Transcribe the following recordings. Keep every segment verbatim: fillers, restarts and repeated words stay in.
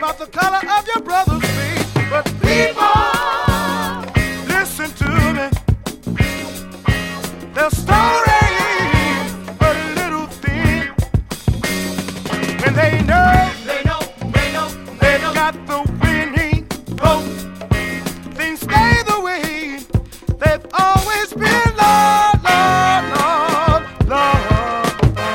about the color of your brother's face. But people, listen to me. Their story a little thin. When they know, They know, they know, they they've know. got the winning vote, things stay the way they've always been. Lord, Lord, Lord, Lord.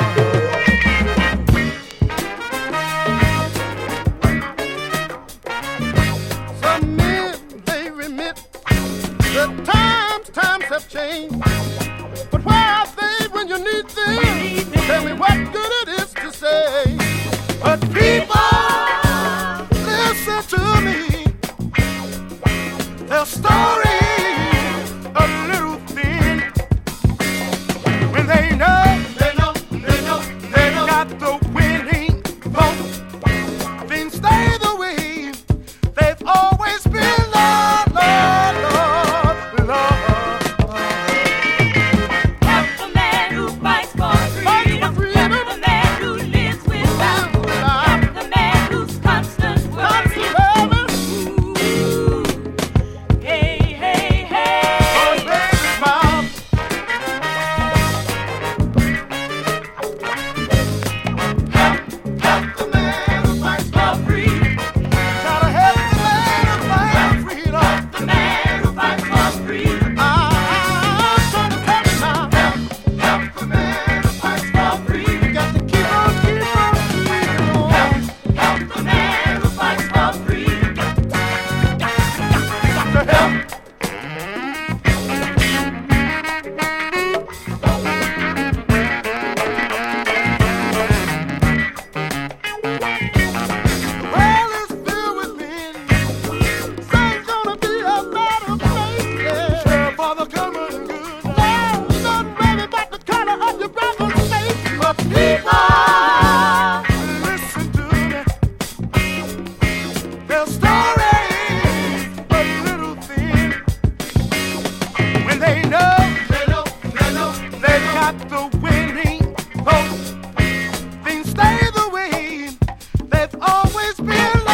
Some men, they remit. The times, times have changed. But where are they when you need them? Tell me what good it is to say. But people, listen to me. Their story a little thin. When they know, They know, they know, they they've know. got the winning vote, things stay the way they've always been. Lord, Lord, Lord, Lord. Help the man who fights for freedom. Help the man who lives without. Help the man who's constant worry. Ooh. Hey, hey, hey. Baby's mom. Help the man who fights for freedom. Gotta help the man who fights for freedom. The man who fights for freedom. I'm gonna help him now. Help the man who fights for freedom. Got to keep on, keep on, keep on. Help the man who fights for freedom. Got to help. Well, it's filled with men. Things gonna be a better place. Yeah. Share for the common good. Now, don't worry about the color of your brother's face. But people, listen to me. Their story a little thin. When they know They know, they know. they've got the winning vote, things stay the way they've always been.